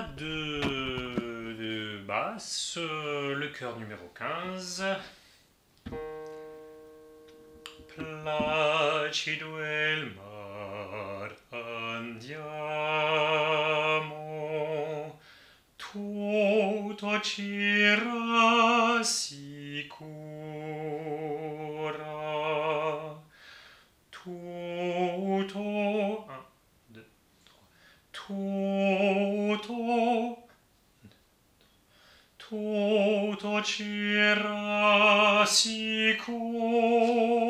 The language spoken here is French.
La de basse, le chœur numéro 15. Placido il mar andiamo, tutto ci rassicura, tutto, un, deux, trois, tutto ci rassicura.